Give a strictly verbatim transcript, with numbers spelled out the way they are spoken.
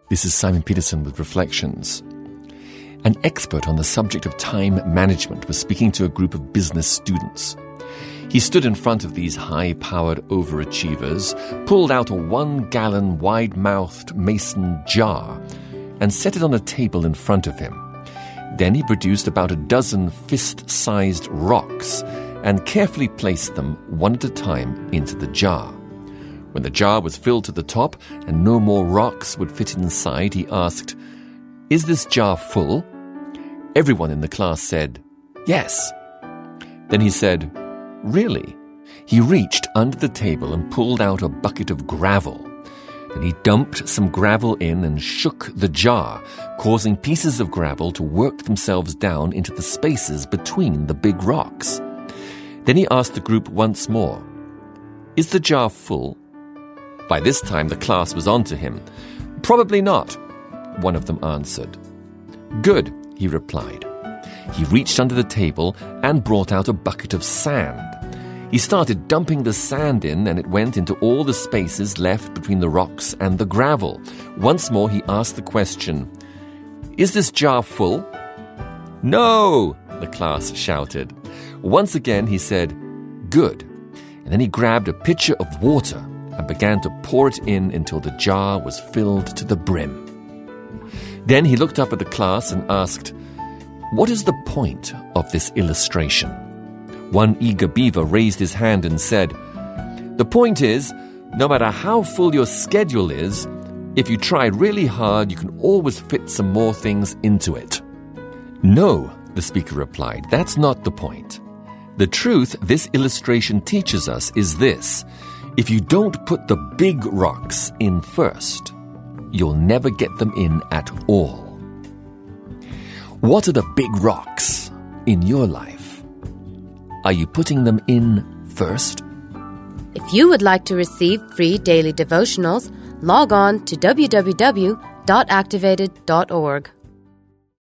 This is Simon Peterson with Reflections. An expert on the subject of time management was speaking to a group of business students. He stood in front of these high-powered overachievers, pulled out a one-gallon wide-mouthed mason jar, and set it on a table in front of him. Then he produced about a dozen fist-sized rocks and carefully placed them one at a time into the jar. When the jar was filled to the top and no more rocks would fit inside, he asked, "Is this jar full?" Everyone in the class said, "Yes." Then he said, "Really?" He reached under the table and pulled out a bucket of gravel. Then he dumped some gravel in and shook the jar, causing pieces of gravel to work themselves down into the spaces between the big rocks. Then he asked the group once more, "Is the jar full?" By this time the class was on to him. "Probably not," one of them answered. "Good," he replied. He reached under the table and brought out a bucket of sand. He started dumping the sand in, and it went into all the spaces left between the rocks and the gravel. Once more he asked the question, "Is this jar full?" "No," the class shouted. Once again he said, "Good," and then he grabbed a pitcher of water and began to pour it in until the jar was filled to the brim. Then he looked up at the class and asked, "What is the point of this illustration?" One eager beaver raised his hand and said, "The point is, no matter how full your schedule is, if you try really hard, you can always fit some more things into it." "No," the speaker replied, "that's not the point. The truth this illustration teaches us is this: if you don't put the big rocks in first, you'll never get them in at all." What are the big rocks in your life? Are you putting them in first? If you would like to receive free daily devotionals, log on to w w w dot activated dot org.